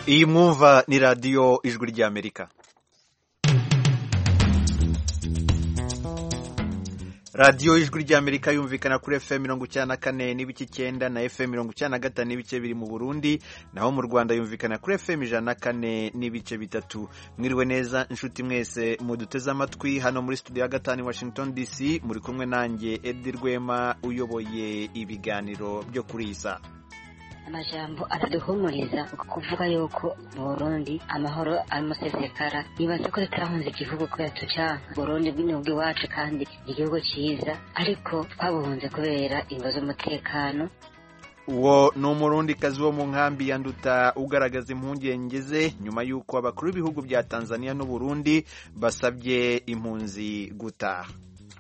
Iyi mwumva ni radiyo ijwi ry'Amerika. Radiyo ijwi ry'Amerika yumvikana kuri FM 94 n'ibice 9 na FM 95 n'ibice biri mu Burundi, naho mu Rwanda yumvikana kuri FM 104 n'ibice bitatu. Mwiriwe neza inshuti mwese muduteze amatwi hano muri studio ya gatanu Washington DC, muri kumwe nanjye Edi Rwema uyoboye ibiganiro byo kuri isa. Amajambo ataduhumuriza kuvuga yuko mu Burundi amahoro amusesekara, nibaza ko tutahunze igihugu kubera tucanka Burundi bw'inyubwi wacu kandi igihugu cyiza, ariko twabuhunze kubera ingo z'umutekano. Uwo ni umurundikazi wo mu nkambi ya Nduta ugaragaza impungenge ze nyuma y'uko abakuru b'ibihugu bya Tanzania n'u Burundi basabye impunzi gutaha.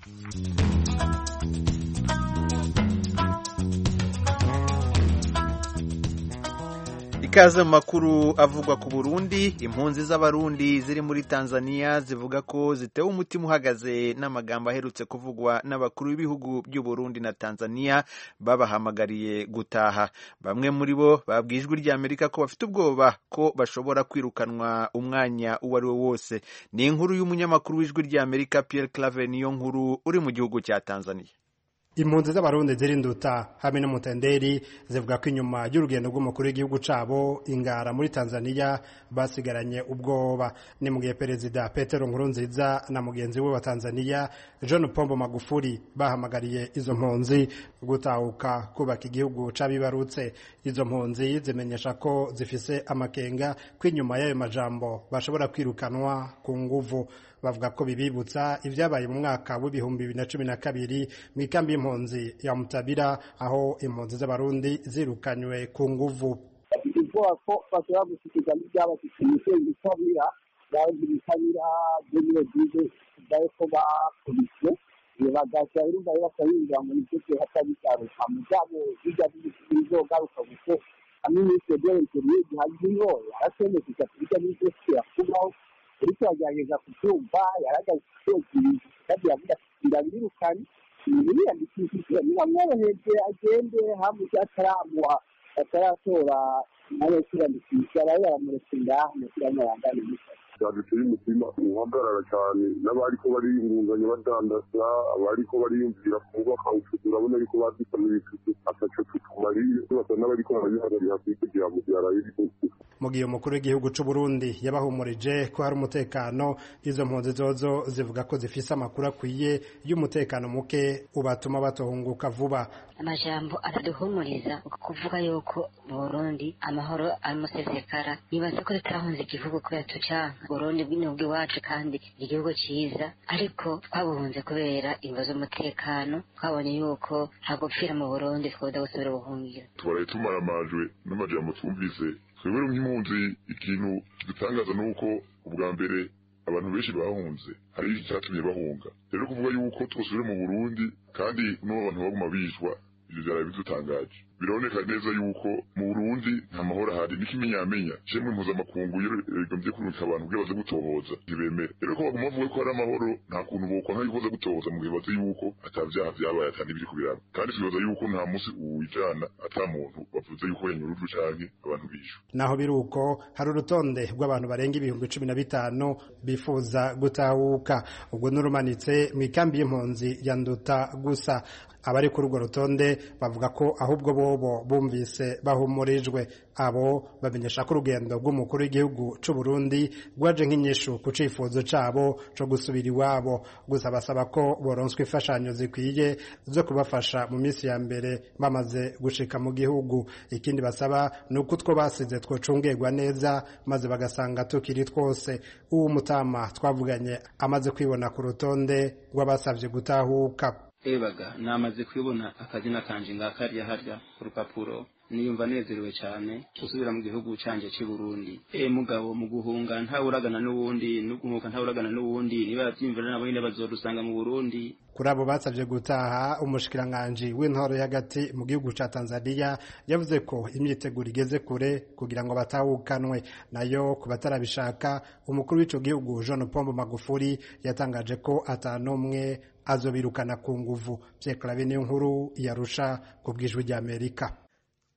Ikaze mu makuru avugwa ku Burundi. Impunzi z'abarundi ziri muri Tanzania zivuga ko zitewe umutima uhagaze n'amagambo aherutse kuvugwa n'abakuru b'ibihugu by'u Burundi na Tanzania babahamagariye gutaha. Bamwe muri bo babwiye ijwi ry'Amerika ko bafite ubwoba ko bashobora kwirukanwa umwanya uwo ari wo wose. Ni inkuru y'umunyamakuru w'ijwi ry'Amerika Pierre Claver Niyonkuru uri mu gihugu cya Tanzania. Impunzi z'abarundi ziri Nduta hamwe no Mutenderi zivuga ko inyuma y'urugendo rw'umukuru w'igihugu cabo Ingara muri Tanzania basigaranye ubwoba. Ni mu gihe Perezida Petero Nkurunziza na mugenzi we wa Tanzania John Pombe Magufuli bahamagariye izo mpunzi gutahuka kubaka igihugu cabibarutse. Izo mpunzi zimenyesha ko zifise amakenga ko inyuma y'ayo majambo bashobora kwirukanwa ku nguvu. Bavuga ko bibibutsa ivyabaye mu mwaka w'ibihumbi 2012 mu ikambi y'impunzi ya Mutabira, aho impunzi z'abarundi zirukanywe ku nguvu. Ivuga ko bashobora gushikiriza n'ibyabashyikirijwe Mutabira babitabira byo bize ko bakubise bagaca irumva bakayinjira mu gice hatabisaruka mu byabo bijya bizogaruka guko Minisitiri w'Interior gihagiho arasemekeza bijya bizoshira kubaho uriko yageza kubyumva yaragaze kandi yavuga birabirukanye yandikishije niba mworoheje agende hamwe cyataramuha ataratora nayo kirandikisha baramuretse ngaho n'kiranyarangana cyaduteye umutima uhagarara cyane n'abariko bariyungunganya badandaza, abariko bariyumvira kubaka ubucuti, urabona ariko badusana ibitutu ataco tutumariye basa n'abariko barabihagarira kugira ngo byaraye. Mu gihe umukuru w'igihugu c'u Burundi yabahumurije ko hari umutekano, izo mpunzi zozo zivuga ko zifise amakuru akwiye y'umutekano muke ubatuma batohunguka vuba. Amajambo ataduhumuriza kuvuga yuko mu Burundi amahoro amusesekara, nibaza ko tutahunze igihugu kubera tucanka Burundi bw'inyubwi wacu kandi igihugu cyiza, ariko twabuhunze kubera ingo z'umutekano. Twabonye yuko hagupfira mu Burundi twoda gusubira ubuhungiro. Twaraye tumaramajwe n'amajambo twumvise. Twebwe nk'impunzi ikintu kidutangaza nuko ubwa mbere abantu benshi bahunze hari icyatumye bahunga. Rero kuvuga yuko twosubira mu Burundi kandi n'abantu baguma bishwa, ibyo byaraye bidutangaje. Bironeka neza yuko mu Burundi nta mahoro ahari, n'ikimenyamenya cemwe mpuzamakungu yigomvye kurungika abantu kugira baze gutohoza ntibemere. Rero ko baguma bavuga ko hari amahoro, nta kuntu bokwanka yuko baza gutohoza mu gihe bazi yuko atavyaha vyabaye atani biri kubirana. Kandi twibaza yuko nta musi uwijana ata muntu bavuze yuko yanyurujwe canke abantu bishwe. Naho biruko hari urutonde rw'abantu barenga ibihumbi 15 bifuza gutahuka. Ubwo nurumanitse mu ikambi y'impunzi ya Nduta gusa. Abari kuri urwo rutonde bavuga ko ahubwo bobo bumvise bahumurijwe. Abo bamenyesha ko urugendo rw'umukuru w'igihugu c'u Burundi rwaje nk'inyishu ku cifuzo cabo co gusubira iwabo, gusa basaba ko boronswa imfashanyo zikwiye zo kubafasha mu minsi ya mbere bamaze gushika mu gihugu. Ikindi basaba ni uko utwo basize twocungerwa neza maze bagasanga tukiri twose. Uwo mutama twavuganye amaze kwibona ku rutonde rw'abasavye gutahuka. Ebaga namaze kwibona akazina kanje ngakarya harya ku rupapuro, niyumva nezerewe cyane gusubira mu gihugu canje cy'i Burundi. Mugabo mu guhunga ntawuragana n'uwundi, n'uguhuka ntawuragana n'uwundi, niba byimvira nabo nyine bazorusanga mu Burundi. Kuri abo basavye gutaha, umushikiranganje w'intoro y'agati mu gihugu ca Tanzania yavuze ko imyiteguro igeze kure kugira ngo batahukanwe. Nayo ku batarabishaka, umukuru w'ico gihugu John Pombe Magufuli yatangaje ko atanumwe azobirukana ku nguvu. Pierre Claver Niyonkuru yarusha ku bw'ijwi ry'Amerika.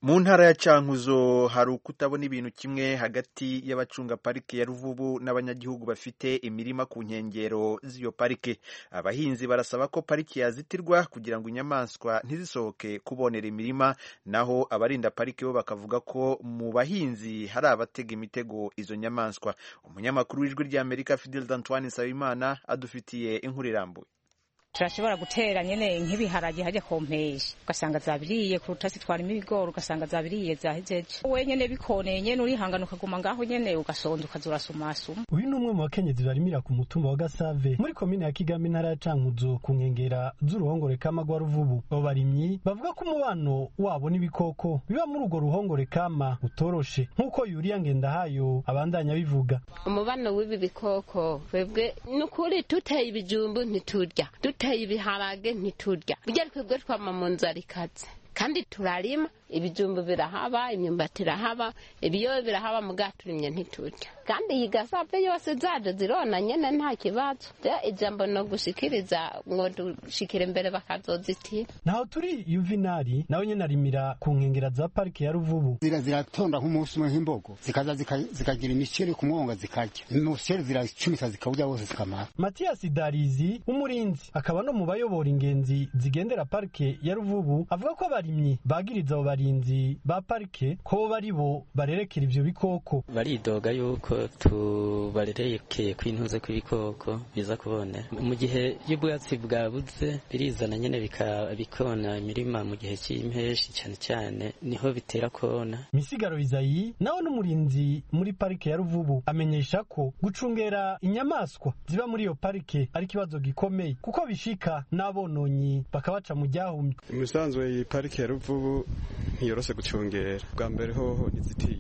Mu ntara ya Cankuzo hari ukutabona ibintu kimwe hagati y'abacunga parike ya Ruvubu n'abanyagihugu bafite imirima ku nkengero z'iyo parike. Abahinzi barasaba ko parike yazitirwa kugira ngo inyamaswa ntizisohoke kubonera imirima, naho abarinda parike bo bakavuga ko mu bahinzi hari abatega imitego izo nyamaswa. Umunyamakuru w'Ijwi ry'Amerika Fidel Antoine Nsabimana adufitiye inkuru irambuye. Turashobora gutera nyene nk'ibiharage haje kompeje ugasanga zabiriye kuruta sitwarimo ibigori ugasanga zabiriye zahejeje wenyene bikoneye nyene urihangana ukaguma ngaho nyene ugasonza ukazurasumasuma. Uyu ni umwe mu bakenyezi barimira ku mutumba wa Gasave muri komine ya Kigami ntara ya Cankuzo ku nkengera z'uruhongore kama rwa Ruvubu. Abo barimyi bavuga ko umubano wabo n'ibikoko biba muri urwo ruhongore kama utoroshe nk'uko Yuriya Ngendahayo abandanya bivuga. Umubano w'ibi bikoko twebwe n'ukuri tuteye ibijumbu ntiturya, tuteye ibiharage ntiturya, bijya twebwe twama mu nzara ikaze kandi turarima ibijumbu birahaba, imyumbati irahaba, ibiyobe birahaba, muga turimye ntiturya. Kandi iyi Gasave yose zaje zirona nyene nta kibazo. Ijambo no gushikiriza ngo dushikire imbere bakazozitira. Naho turi Yuvinari nawe nyene arimira ku nkengera za parike ya Ruvubu. Ziratonda nk'umunsi umwe nk'imbogo zikaza zikagira imiceri ku mwonga zikarya. Imiceri ziracumisa zikawurya bose zikamara. Mathias Darizi umurinzi akaba no mu bayobora ingenzi zigendera parike ya Ruvubu avuga ko abarimyi bagiriza abo barinzi ba parike ko bari bo barerekera ivyo bikoko. Baridoga yuko tubarerekeye kwintuze kw'ibikoko biza kubonera mu gihe y'ubwatsi bwabuze birizana nyene bikona imirima mu gihe cy'impeshi cyane cyane niho bitera kona. Misigaro Izayi nawe n'umurinzi muri parike ya Ruvubu amenyesha ko gucungera inyamaswa ziba muri iyo parike ari kibazo gikomeye kuko bishika n'abononyi bakabaca mu ryahumye. Umusanzwe iyi parike ya Ruvubu ntiyoroshe gucungera, bwa mbere hoho nizitiye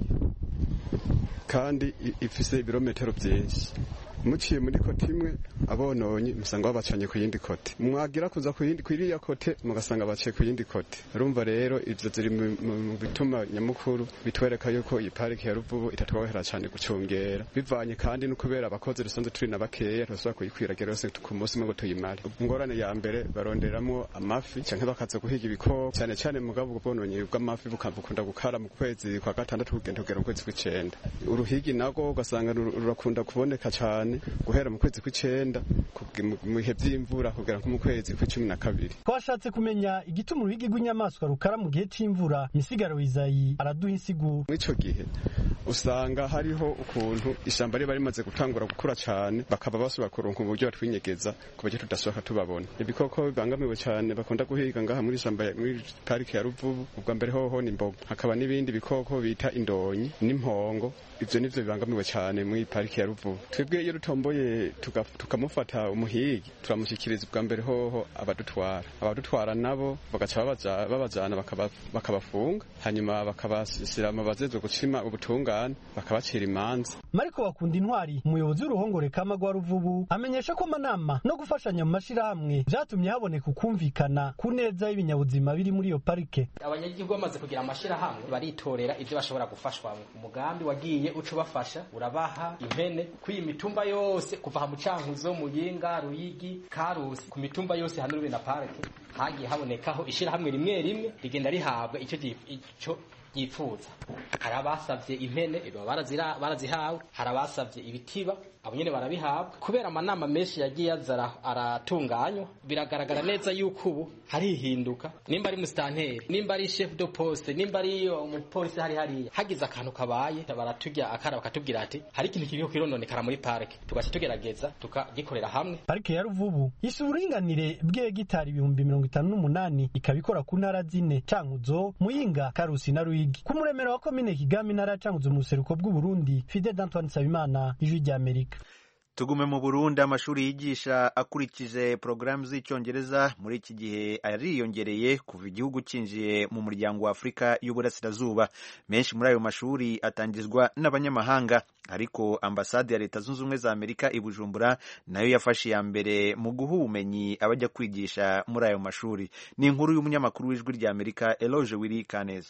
kandi ifise ibirometero byinshi. Muciye muri kote imwe abononye musanga babacanye ku yindi kote, mwagira kuza ku yindi kwiriya kote mugasanga baciye ku yindi kote. Urumva rero ivyo ziri mu bituma nyamukuru bitwereka yuko iyi parike ya Ruvubu itatworohera cyane gucungera, bivanye kandi no kubera abakozi rusanzwe turi na bakeya turasubira kuyikwiragira yose ku munsi umwe ngo tuyimare. Ingorane ya mbere baronderamwo amafi canke bakaza guhiga ibikoko cyane cyane mugabo ubwononye bw'amafi bukunda gukara mu kwezi kwa gatandatu kugenda kugera mu kwezi kw'icenda. Uruhigi nago ugasanga rurakunda kuboneka cyane guhera mu kwezi kw'icenda mu bihe vy'imvura kugera mu kwezi kw'icumi. Twashatse kumenya igituma uruhigi rw'inyamaswa rukara mu gihe c'imvura. Misigaro Izayi araduha insiguro. Mw'ico gihe usanga hariho ukuntu ishamba riba rimaze gutangura gukura cyane bakaba basubira kuronka uburyo batwinyegeza ku buryo tudasohoka tubabona. Ibikoko bibangamiwe cyane bakunda guhiga ngaha muri parike ya Ruvubu, ubwa mbere hoho ni imbogo, hakaba n'ibindi bikoko bita indonyi n'impongo. Ivyo nivyo bibangamiwe cyane muri parike ya Ruvubu. Twebwe iyo dutomboye tukamufata umuhigi turamushikiriza ubwa mbere hoho abadutwara nabo bagaca babajana bakabafunga hanyuma bakabashyira amabazezwe gucima ubutungane bakabacira imanza. Mariko Bakunda Intwari umuyobozi w'uruhongore kama rwa Ruvubu amenyesha ko amanama no gufashanya mu mashirahamwe vyatumye haboneka ukumvikana ku neza y'ibinyabuzima biri muri iyo parike. Abanyagihugu bamaze kugira amashirahamwe baritorera ivyo bashobora gufashwa. Umugambi wagiye uco bafasha urabaha impene kwiyi mitumba yose kuva mu Cankuzo, Muyinga, Ruyigi, Karusi, ku mitumba yose hano rube na parike hagiye habonekaho ishirahamwe rimwe rigenda rihabwa ico yifuza. Hari abasavye impene barazihawe, hari abasavye ibitiba abo nyene barabihabwa. Kubera amanama menshi yagiye azara aratunganywa biragaragara neza yuko ubu hari ihinduka, nimba ari mustanteri, nimba ari chef de poste, nimba ari umupolisi hariya hagize akantu kabaye baratujya akara bakatubwira ati hari ikintu kiriho kirononekara muri parike, tugaca tugerageza tukagikorera hamwe. Parike ya Ruvubu yise uburinganire bw'hegitari 58 ikabikora ku ntara zine: Cankuzo, Muyinga, Karusi na Ruyigi. Ku muremero wa komine Kigami ntara Cankuzo mu buseruko bw'u Burundi, Fidel Antoine Nsabimana, Ijwi ry'Amerika. Tugume mu Burundi, amashuri yigisha akurikije porogaramu z'icyongereza muri iki gihe ariyongereye kuva igihugu cinjiye mu muryango wa Afurika y'Uburasirazuba. Menshi muri ayo mashuri atangizwa n'abanyamahanga, ariko ambasade ya Leta Zunze Ubumwe za Amerika i Bujumbura nayo yafashe iya mbere mu guha ubumenyi abajya kwigisha muri ayo mashuri. Ni inkuru y'umunyamakuru w'Ijwi ry'Amerika Eloge Wili Kaneza.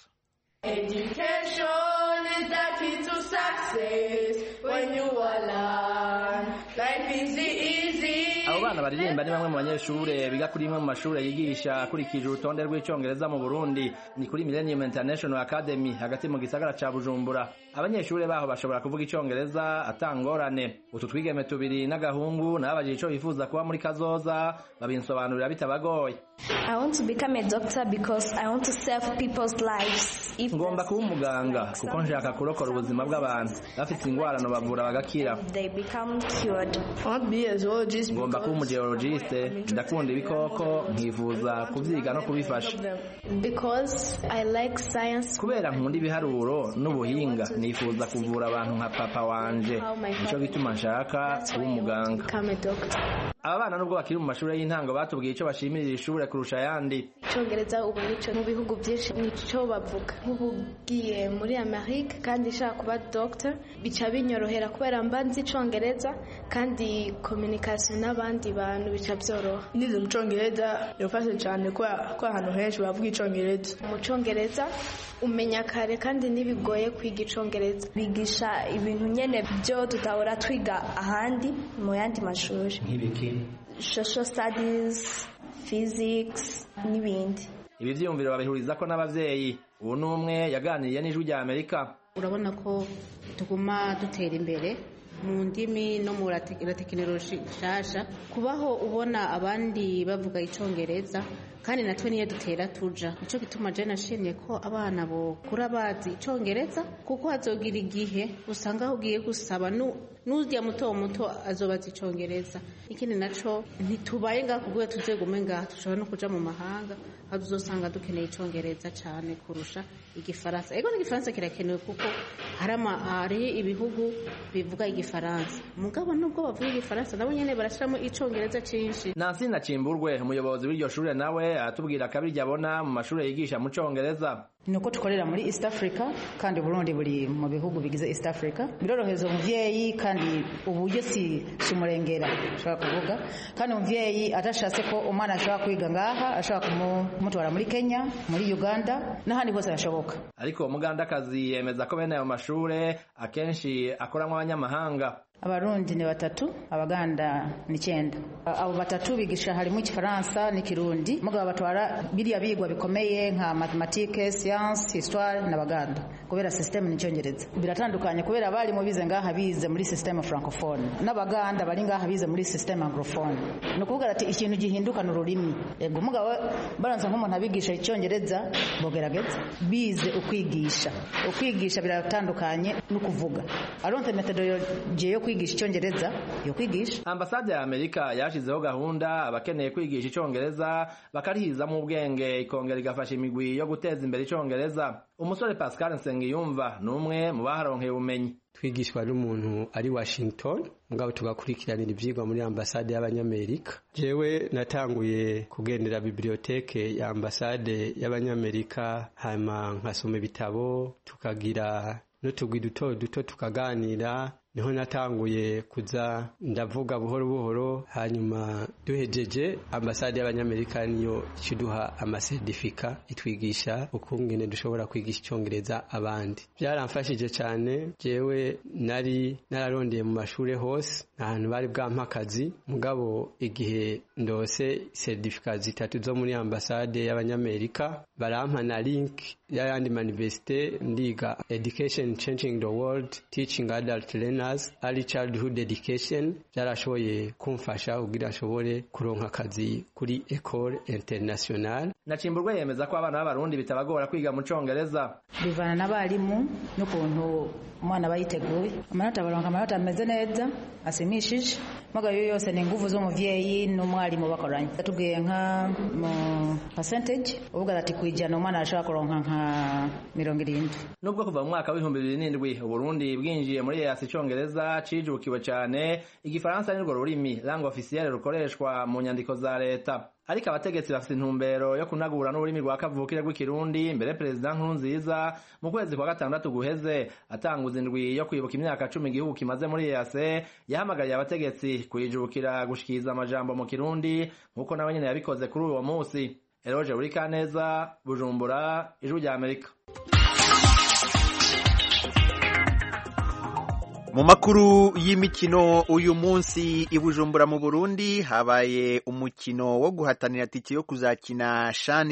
Education is the key to success when you are learn. Life is easy. Abo bana baririmba ni bamwe mu banyeshure biga kuri imwe mu mashure yigisha akurikije urutonde rw'icongereza mu Burundi ni kuri Millennium International Academy hagati mu gisagara ca Bujumbura. Abanyeshure baho bashobora kuvuga icongereza atangorane. Utu twigeme tubiri n'agahungu nabajije ico bifuza kuba muri kazoza babinsobanurira bitabagoye. I want to become a doctor because I want to save people's lives. Ngomba kuba umuganga kuko nshaka kurokora ubuzima bw'abantu bafite ingwara no bavura bagakira. They become cured. Ngomba kuba umugeologiste, ndakunda ibikoko nkifuza kuvyiga no kubifasha. Because I like science. Kubera nkunda ibiharuro n'ubuhinga nifuza kuvura abantu nka papa wanje. Nico gituma nshaka kuba umuganga. Aba bana nubwo bakiri mu mashuri y'intango batubwiye ico bashimirira ishure kurusha yandi. Icongereza ubu nico mu bihugu byinshi nico bavuga. Nk'ubugiye muri Amerika kandi nshaka kuba doctor bica binyorohera kubera mba nzi icongereza kandi communication n'abandi bantu bica byoroha. Nize mu Congereza yofashe cyane ko ahantu henshi bavuga icongereza. Mu Congereza umenya kare kandi nibigoye kwiga icongereza. Bigisha ibintu nyene byo tutahora twiga ahandi mu yandi mashuri. Nk'ibiki? Social studies, physics n'ibindi. Ibi vyumviro babihuriza ko n'abavyeyi. Ubu numwe yaganiriye n'ijwi rya Amerika. Urabona ko tuguma dutera imbere mu ndimi no mu tekinoloji nshasha kubaho ubona abandi bavuga icongereza kandi natwe niyo dutera tuja nico gituma je nashimye ko abana bo kura bazi icongereza kuko hazogira igihe usanga aho ugiye gusaba n'urya muto azobaza icongereza. Ikindi naco ntitubaye ngaho kubwo tuzegume ngaho tushobora no kuja mu mahanga aho uzosanga dukeneye icongereza cyane kurusha igifaransa. Ego n'igifaransa kirakenewe kuko hari ibihugu bivuga igifaransa mugabo nubwo bavuga igifaransa nabo nyene barashiramo icongereza cinshi. Nansi Nacimburwe umuyobozi w'iryo shure nawe atubwira kabiri abona mu mashure yigisha mu Congereza. Nuko tukorera muri East Africa kandi Burundi buri mu bihugu bigize East Africa biroroheza umuvyeyi kandi uburyo si umurengera ashaka kuvuga kandi umuvyeyi atashatse ko umwana ashaka kwiga ngaha ashaka kumutwara muri Kenya muri Uganda n'ahandi hose arashoboka. Ariko umugandakazi yemeza ko bene ayo mashure akenshi akoramwo abanyamahanga. Abarundi ni 3, Abaganda ni 9. Abo 3 bigisha harimo igifaransa n'ikirundi mugabo batwara biriya bigwa bikomeye nka mathematiques, science, histoire n'Abaganda. Kubera system ni Congereza. Biratandukanye kubera abari mu bize ngaha bize muri system francophone n'Abaganda bari ngaha bize muri system anglophone. No kuvuga ati ikintu gihinduka n'ururimi. Ego mugabo baranza nk'umuntu abigisha icyongereza bogerageza bize ukwigisha biratandukanye no kuvuga. Aronte methodology yo kwigisha icyongereza yo kwigisha. Ambasade ya Amerika yashizeho gahunda abakeneye kwigisha icyongereza bakarihiza mu bwenge ikongera igafasha imigwi yo guteza imbere icyongereza. Umusore Pascal Nsengiyumva numwe mu baharonkeye ubumenyi. Twigishwa n'umuntu ari Washington mugabo tugakurikiranira ivyigwa muri ambasade y'abanyamerika. Jewe natanguye kugendera biblioteke ya ambasade y'abanyamerika hama nkasoma ibitabo tukagira n'utugwi duto tukaganira. Niho natanguye kuza ndavuga buhoro hanyuma duhejeje ambasade y'abanyamerika niyo kiduha amasertifika itwigisha ukungene dushobora kwigisha icyongereza abandi. Byaramfashije cyane jewe nari nararondeye mu mashure hose ahantu bari bwampakazi mugabo igihe ndose certificat 3 zo muri ambasade y'abanyamerika barampa na link y'ayandi university ndiga education changing the world teaching adult learners early childhood education byarashoboye kumfasha kugira ashobore kuronka akazi kuri Ecole Internationale. Nacimburwe yemeza ko abana b'abarundi bitabagora kwiga mu Congereza bivana n'abarimu n'ukuntu umwana bayiteguye. Amanota ameze neza asimishije mugabo yose ni nguvu z'umuvyeyi n'umwarimu bakoranye. Tubwiye nka mu percentage uvuga ati kwijana umwana ashaka kuronka nka 70. Nubwo kuva mu mwaka w'2007 Burundi bwinjiye muri EAC Congereza cijukiwe cyane igifaransa nirwo rurimi langue officielle rukoreshwa mu nyandiko za leta. Ariko abategetsi bafite intumbero yo kunagura n'ururimi rwa kavukire rw'ikirundi. Mbere President Nkurunziza mu kwezi kwa 6 guheze atanguza indwi yo kwibuka imyaka 10 igihugu kimaze muri EAC yahamagariye abategetsi kuyijukira gushikiza amajambo mu kirundi nkuko nawe nyene yabikoze kuri uwo munsi. Eroje Urikaneza, Bujumbura, Ijwi rya Amerika. Mu makuru y'imikino uyu munsi i Bujumbura mu Burundi habaye umukino wo guhatanira tike yo kuzakina CHAN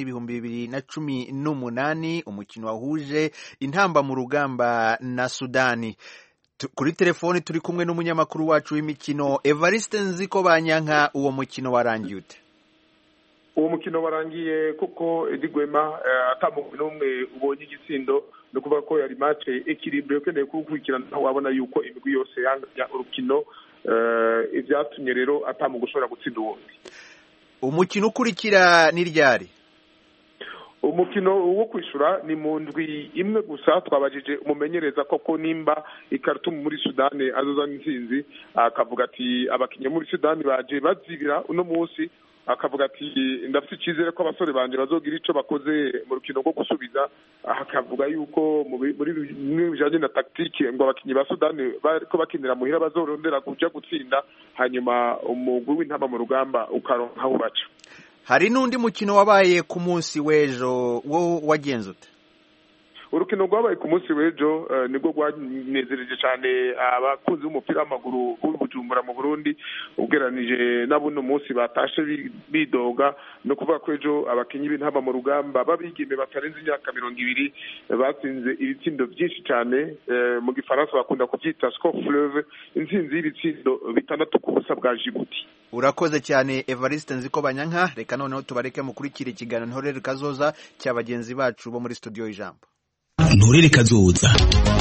2018, umukino wahuje Intamba mu rugamba na Sudani. Kuri telefoni turi kumwe n'umunyamakuru wacu w'imikino Evariste Nzikobanyanka. Uwo mukino warangiye ute? Uwo mukino warangiye kuko Edigwema atamuwe n'umwe ubonye igitsindo, no kuvuga ko yari match equilibre ukeneye kukurikirana, wabona yuko imigwi yose yanga urukino, ivyatumye rero atamu gushobora gutsinda uwundi. Umukino ukurikira ni ryari? Umukino wo kwishura ni mu ndwi imwe gusa. Twabajije umumenyereza koko nimba ikartumu muri Sudani azozana intsinzi, akavuga ati abakinyi muri Sudani baje bazibira uno munsi, akavuga ati ndafite icyizere ko abasore banje bazogira ico bakoze mu rukino rwo gusubiza. Akavuga yuko muri bijanye na tactique ngo abakinyi ba Sudani bariko bakinira muhira bazorondera kuja gutsinda, hanyuma umugwi w'Intamba mu rugamba ukaronka aho baca. Hari n'undi mukino wabaye ku munsi w'ejo, wo wagenze ute? Urukino rwabaye ku munsi w'ejo nibwo rwanezereje cyane abakunzi b'umupira w'amaguru b'Ubujumbura mu Burundi, ugeranije n'abuno munsi batashe bidoga. No kuvuga ko ejo abakinyi b'Intamba mu rugamba babigime batarenze imyaka 20 batsinze ibitsindo byinshi cyane, mu gifaransa bakunda kubyita score fleuve, intsinzi y'ibitsindo 6 ku busa bwa Djibouti. Urakoze cyane Evariste Nzikobanyanka. Reka noneho tubareke mukurikira ikiganiro Ntorere Kazoza cy'abagenzi bacu bo muri studio y'Ijambo. Ntorere Kazoza.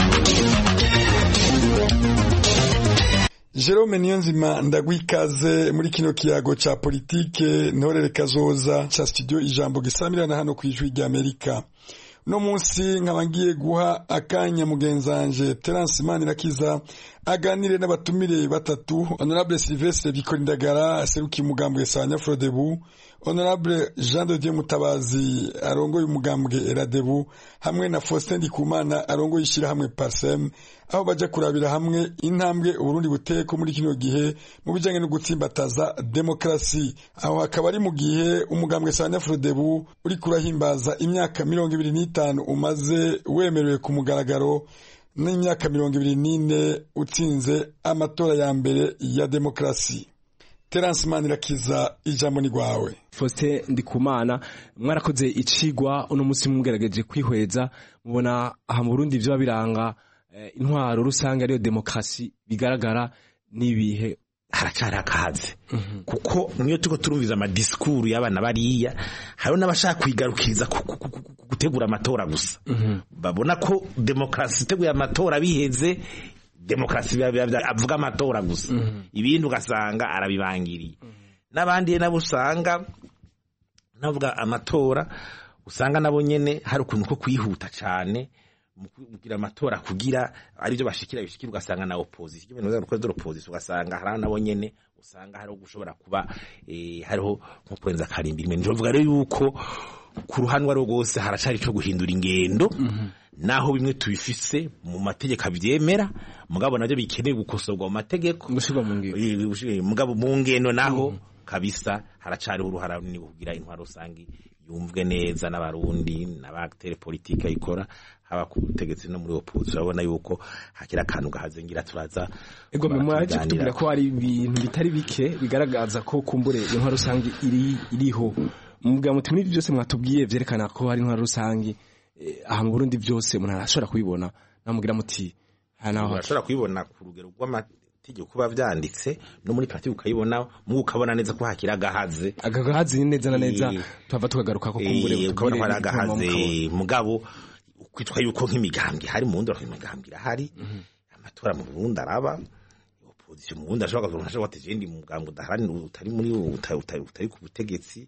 Jerome Niyonzima ndagwikaze muri kino kiyago cha politike Ntorere Kazoza cha studio Ijambo gisamirana hano kwijwi rya Amerika. No munsi nkabangiye guha akanya mugenzanje Terence Manirakiza aganire n'abatumire batatu: Honorable Sylvestre Bikorindagara aserukiye umugambwe Sanya Frodebu, Honorable Jean de Dieu Mutabazi arongoye umugambwe Eradebu, hamwe na Faustin Ndikumana arongoye ishirahamwe Parsem, aho baja kurabira hamwe intambwe Uburundi buteko muri kino gihe mu bijanye no gutsimbataza demokrasi. Aho akaba ari mu gihe umugambwe Sanya Frodebu uri kurahimbaza imyaka 25 umaze wemerewe ku mugaragaro n'imyaka 24 utsinze amatora ya mbere ya demokrasi. Terence Manirakiza, ijambo ni gwawe. Faustin Ndikumana, mwarakoze icigwa uno munsi mugerageje kwihweza, mubona aha mu Burundi byo biranga intwaro rusange ariyo demokrasi bigaragara nibihe? Haracari akaze kuko niyo tuko turumviza amadiskuru y'abana bariya, hari n'abashaka kwigarukiriza gutegura amatora gusa. Babona ko demokrasi teguye amatora biheze, demokrasi avuga amatora gusa, ibindi ugasanga arabibangiriye. N'abandi nabo usanga navuga amatora, usanga nabo nyene hari ukuntu ko kwihuta cyane mugira amatora kugira ari byo bashikira ugasanga na opposition ibintu byo gukora opposition, ugasanga hari nabo nyene usanga hari gushobora kuba hariho nko kurenza karimbiri. Nje vuga rero yuko ku ruhanwa rwose haracari cyo guhindura ingendo, naho bimwe tubifise mu mategeko abyemera, mugabo nabyo bikeneye gukosorwa mu mategeko gushirwa mu ngendo, mugabo mu ngendo naho kabisa haracari uruhara ni kugira intwaro rusangi yumvwe neza n'abarundi n'abatere politique ikora haba ku butegetsi no muri opposition. Urabona yuko hakira akantu gahazengira turaza ego mwaje kutubwira ko ari ibintu bitari bike bigaragaza ko kumbure intwaro rusangi iriho. Muga muti muri byose mwatubwiye vyerekana ko hari intwaro rusangi aha mu Burundi byose umuntu arashobora kubibona, namugira muti hanaho arashobora kubibona ku rugero rw'amategeko kuba vyanditse no muri pratique ukayibona mu ukabona neza ko hakira agahaze neza na neza. Twava tukagaruka ko kumbure ukabona hari agahaze, mugabo kwitwa yuko nk'imigambwe hari mu ndoro imigambwe irahari. Amatora mu Burundi araba, opposition mu Burundi ashobora kuzoshaka watejendi mugambwe udaharani utari muri utari ku butegetsi.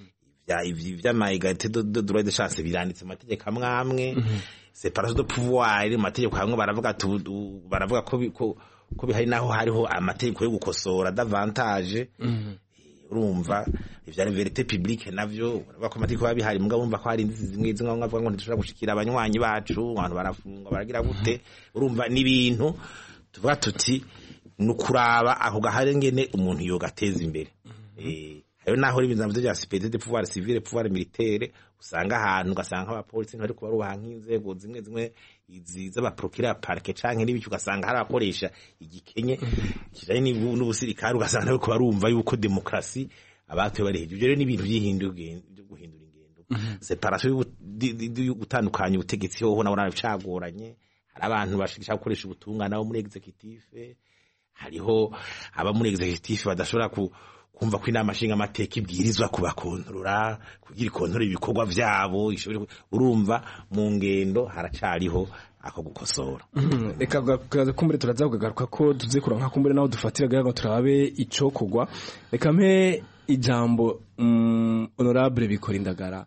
Vy'amaigate de droit de chance biranditse amategeko amwe séparation de pouvoir, amategeko hamwe baravuga ko bihari naho hariho amategeko yo gukosora davantage. Urumva ivya vérité publique navyo baravuga ko amategeko babihari, mugabo bumva ko hari inzizi zimwe zimwe bavuga ngo ntishobora gushikira abanywanyi bacu, abantu barafungwa baragira gute. Urumva n'ibintu tuvuga tuti nukuraba aho gahari ngene umuntu yogateza imbere. rero naho ibintu bya superieur de pouvoir civil pouvoir militaire usanga ahantu ugasanga abapolisi ntari kubaruha nk'inzego zimwe izi z'abaprocureur parquet canke n'ibiki ugasanga hari abakoresha igikenye kijanye n'ubusirikare ugasanga nabo barumva yuko demokrasi abatuye bari hejuru rero n'ibintu byo guhindura ingendo separation yo gutandukanya ubutegetsi ho nabona bicagoranye hari abantu bashaka gukoresha ubutungane nabo muri executive hariho aba muri executive badashobora kumva ko inama nshinga amateka ibwirizwa kubakontorora kugira ikontorora ibikorwa vyabo urumva mu ngendo haracariho ako gukosora reka kumbure turaza kugaruka ko tuze kuranka kumbure naho dufatira gaga turabe ico kugwa reka mpe ijambo honorable bikora indagara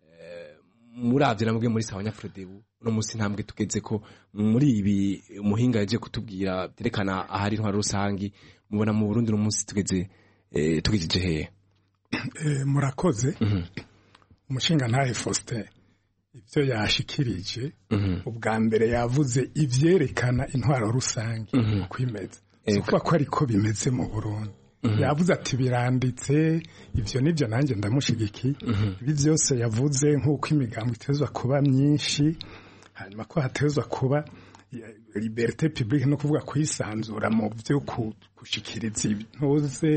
muravye namwe muri sawanya Frodebu no musi ntambwe tugeze ko muri ibi umuhinga yaje kutubwira byerekana ahari intwaro rusangi mubona mu Burundi no musi tugejeje hehe murakoze umushinga ntahe Faustin ibyo yashikirije ubwa mbere yavuze ivyerekana intwaro rusangi kwimeza kuko ko ariko bimeze mu Burundi yavuze ati biranditse ivyo nivyo nanjye ndamushigikiye ibi byose yavuze nk'uko imigambo itezwa kuba myinshi hanyuma ko hatezwa kuba liberté publique no kuvuga kwisanzura mu byo kushikiriza ibintuze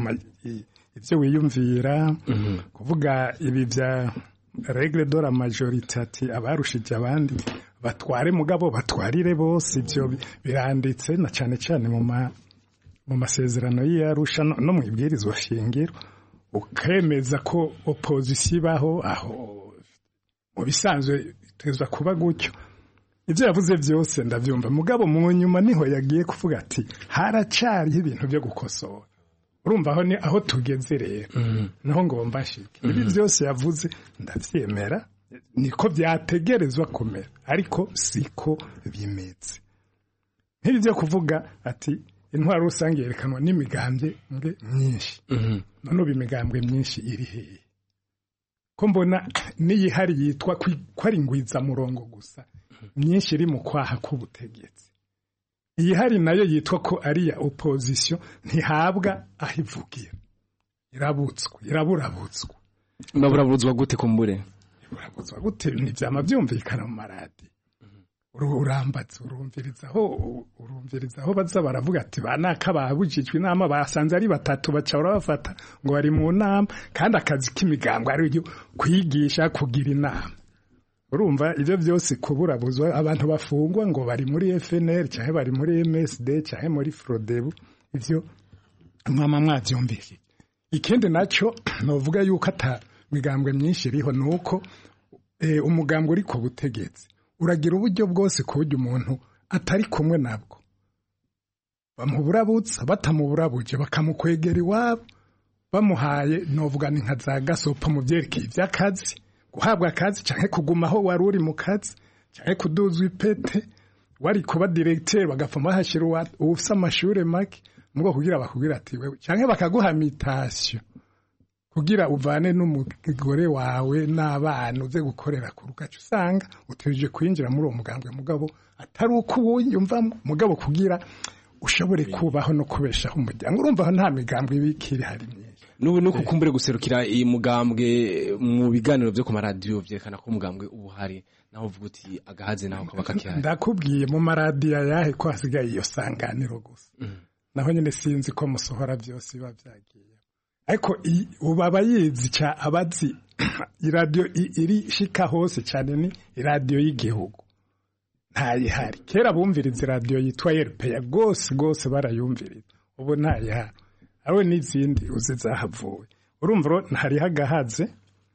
ivyo wiyumvira kuvuga ibi bya règle de la majorité ati abarushije abandi batware mugabo batwarire bose ivyo biranditse na cyane mu masezerano y'Arusha no mu ibwirizwa shingiro ukemeza ko opposition ibaho aho mu bisanzwe tezwa kuba gutyo ivyo yavuze byose ndavyumva mugabo mu nyuma niho yagiye kuvuga ati haracari ibintu byo gukosora urumva aho tugeze rero naho ngomba nshike ibi byose yavuze ndavyemera niko byategerezwa kumera ariko siko bimeze nk'ibi byo kuvuga ati intwaro rusange yerekanwa n'imigambwe myinshi none imigambwe myinshi iri hehe ko mbona n'iyihari yitwa ko ari ngwiza murongo gusa myinshi iri mu kwaha k'ubutegetsi iyihari nayo yitwa ko ari ya opposition ntihabwa ahivugira iraburabutswa naburabutswa gute kumbure iraburabutswa gute ntivyama byumvikana mu maradi urambatse urumvirizaho baza baravuga ati banaka babujijwe inama basanze ari batatu baca barabafata ngo bari mu nama kandi akazi k'imigambo ari kwigisha kugira inama urumva ibyo byose kuburabuzwa abantu bafungwa ngo bari muri FNL cyangwa bari muri MSD cyangwa muri Frodebu ivyo mama mwavyumvise ikindi naco novuga yuko ata migambwe myinshi iriho nuko umugambwe uri ku butegetsi uragira uburyo bwose ku buryo umuntu atari kumwe nabwo bamuburabutsa batamuburabuje bakamukwegera iwabo bamuhaye novuga ni nka za gasopa mu byerekeye iby'akazi guhabwa akazi canke kugumaho wari uri mu kazi canke kuduzwa ipete wari kuba directeur bagapfa bahashira ufise amashure make mugo kugira bakubwira ati wewe canke bakaguha mitation kugira uvane n'umugore wawe n'abana uze gukorera ku rugacu usanga uteje kwinjira muri uwo mugambwe mugabo atari uko wiyumvamo mugabo kugira ushobore kubaho no kubeshaho umuryango urumva nta migambwe ibikiri hari myinshi n'ubu nuko kumbure guserukira iyi mugambwe mu biganiro byo ku maradiyo byerekana ko umugambwe ubu hari naho uvuga uti agahaze naho kaba kakihari ndakubwiye mu maradiyo yahe ko hasigaye iyo sanganiro gusa naho nyine sinzi ko musohora byose biba byagiye ariko ubu abayizi cya abazi iradiyo iri shika hose cyane ni iradiyo y'igihugu ntayihari kera bumviriza iradiyo yitwa RPA rwose barayumviriza ubu ntayihari aho n'izindi uzi zahavuwe urumva ntari hagahaze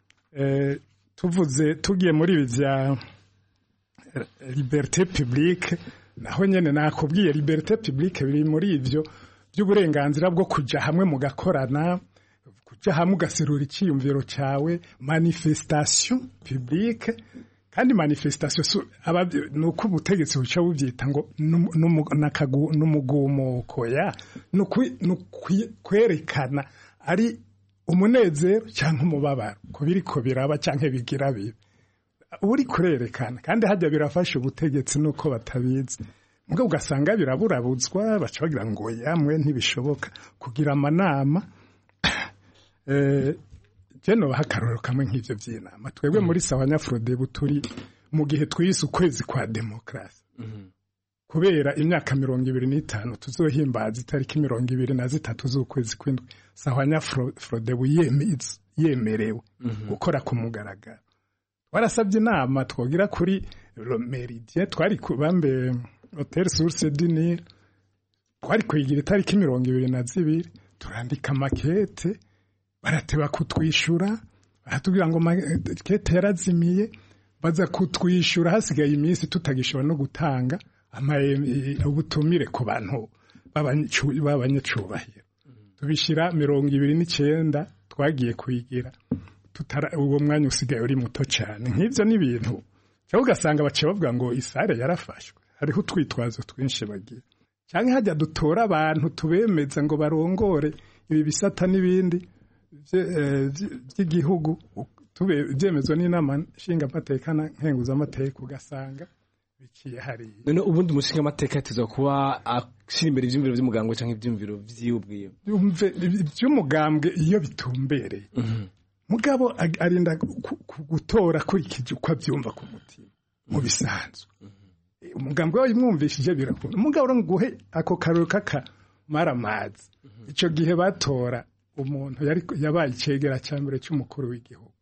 tugiye muri ibi bya liberté publique naho nyene nakubwiye liberté publique biri muri ivyo by'uburenganzira bwo kuja hamwe mugakorana kuja hamwe ugaserura iciyumviro cyawe manifestation publique kandi manifestation nuko ubutegetsi buca bubyita ngo n'umugumuko ya kwerekana ari umunezero cyangwa umubabaro ko biriko biraba cyangwa bigira bibi uri kurerekana kandi hajya birafasha ubutegetsi nuko batabizi mugabo ugasanga biraburabutswa baca bagira ngo yamwe ntibishoboka kugira amanama jeno bahakaroro kamwe nk'ivyo vy'inama twebwe muri Sahwanya Frodebu turi mu gihe twise ukwezi kwa demokrasi kubera imyaka 25 tuzohimbaza itariki 23 z'ukwezi kw'indwi Sahwanya Frodebu yemerewe gukora ku mugaragaro warasabye inama twogira kuri Meridien twari kubambe Hotel Source du Nil twari kuyigira itariki 22 turandika makete barateba kutwishura baratubwira ngo makete yarazimiye baza kutwishura hasigaye iminsi tutagishobora no gutanga ubutumire ku bantu b'abanyacubahiro tubishira 29 twagiye kuyigira uwo mwanya usigaye uri muto cyane nk'ivyo n'ibintu cyangwa ugasanga bace bavuga ngo isare yarafashwe hariho utwitwazo twinshi bagiye cyangwa hajya dutora abantu tubemeza ngo barongore ibi bisata n'ibindi by'igihugu byemezwa n'inama nshinga amateka na nkenguza amateka ugasanga bikiye hari none ubundi umushinga amateka yatezwa kuba ashira imbere ivyumviro by'umugambwe canke ivyumviro vy'ubwiye by'umugambwe iyo bitumbereye mugabo arinda gutora kurikije uko abyumva ku mutima mu bisanzwe umugambwe wawe imwumvishije birakunda mugabo nguhe ako karoro k'akamaramazi ico gihe batora umuntu yabaye icegera cya mbere cy'umukuru w'igihugu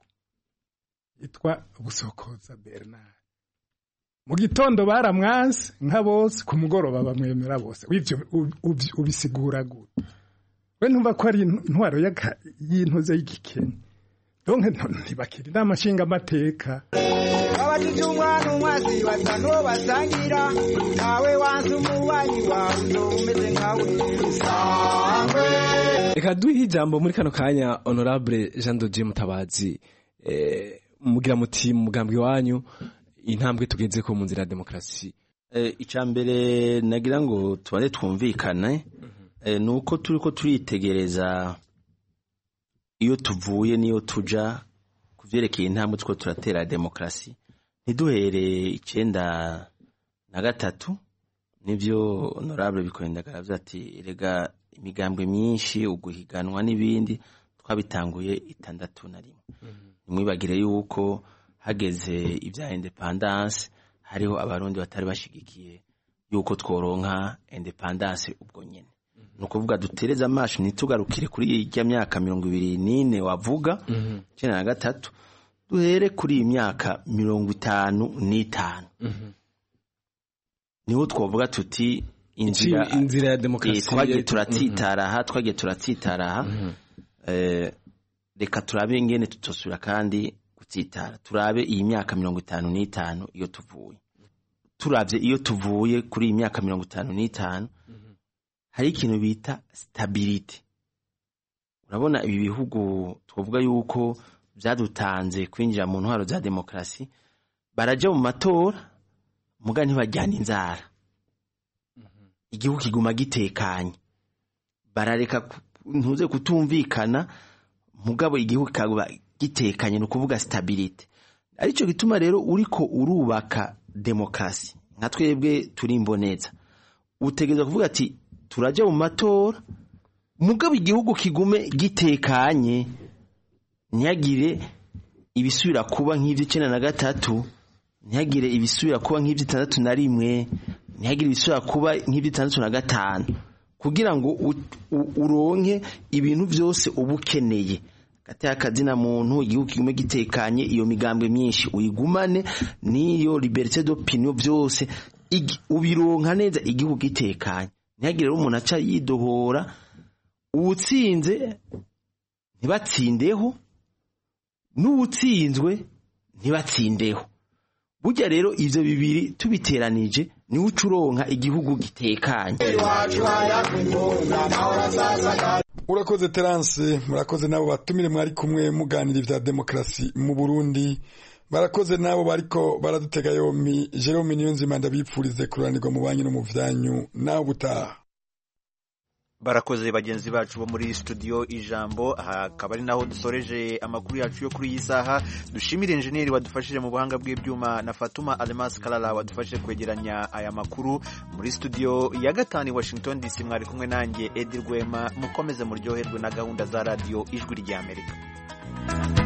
yitwa Busokoza Bernard mu gitondo baramwanse nka bose ku mugoroba bamwemera bose wivyo ubisigura gute we ntumva ko ari intwaro y'intuze y'igikenya donc ntibakiri n'amashinga amateka abajije umwana umwazi batanu basangira nawe wanze umubanyi wawe umeze nkawe sangwe. Reka duhe ijambo muri kano kanya Honorable Jean de Dieu Mutabazi mugira muti mu mugambwe wanyu intambwe tugeze ko mu nzira ya demokrasi. Icambere nagira ngo tubane twumvikane nuko turiko turitegereza iyo tuvuye niyo tuja kuvyerekeye intambwe two turatera demokrasi ntiduhere 93 nivyo Honorable Bikwenda garavye ati rega imigambwe myinshi uguhiganwa n'ibindi twabitanguye 61 nimwibagire yuko hageze ibya independence hariho abarundi batari bashigikiye yuko tworonka independence ubwo nyene nukuvuga dutereza amashi nitugarukire kuri irya myaka 24 wavuga 93 duhere kuri imyaka 55 niho twovuga tuti inzira ya demokrasi twagiye turatsitaraha reka turabe ingene tutosura kandi gutsitara turabe iyi myaka 55 iyo tuvuye turavye iyo tuvuye kuri iyi myaka 55 hari ikintu bita stability urabona ibi bihugu twovuga yuko byadutanze kwinjira mu ntwaro za demokrasi baraje mu matora muga ntibajyana inzara igihugu kiguma gitekanye barareka ntuze kutumvikana mugabo igihugu kagaba gitekanye no kuvuga stability arico gituma rero uriko urubaka demokrasi nka twebwe turi imboneza utegeza kuvuga ati turaje mu matora mugabo igihugu kigume gitekanye ntiyagire ibisubira kuba nk'ivyo 93 ntiyagire ibisubira kuba nk'ivyo 61 ntiyagire ibisubira kuba nk'ivyo 65 kugira ngo uronke ibintu byose ubukeneye kati akazina muntu igihugu kigume gitekanye iyo migambwe myinshi uyigumane niyo liberté d'opinion byose ubironka neza igihugu gitekanye ntiyagire umuntu aca yidohora uwutsinze ntibatsindeho n'uwutsinzwe ntibatsindeho burya rero ivyo bibiri tubiteranije ni ucuronka igihugu gitekanye. Urakoze Terence, murakoze nabo batumire mwari kumwe muganira ivya demokrasi mu Burundi. Barakoze nabo bariko baradutega yompi. Jerome Niyonzima ndabipfurize kuranirwa mu banyu no mu vyanyu naho butaha. barakoze bagenzi bacu bo muri studio Ijambo. Aha akaba ari naho dusoreje amakuru yacu yo kuri iyi saha. Dushimire engineer wadufashije mu buhanga bw'ibyuma na Fatuma Almas Kalala wadufashije kwegeranya aya makuru. Muri studio ya gatanu Washington DC mwari kumwe nanjye Edi Rwema. Mukomeze muryoherwe na gahunda za radio Ijwi ry'Amerika.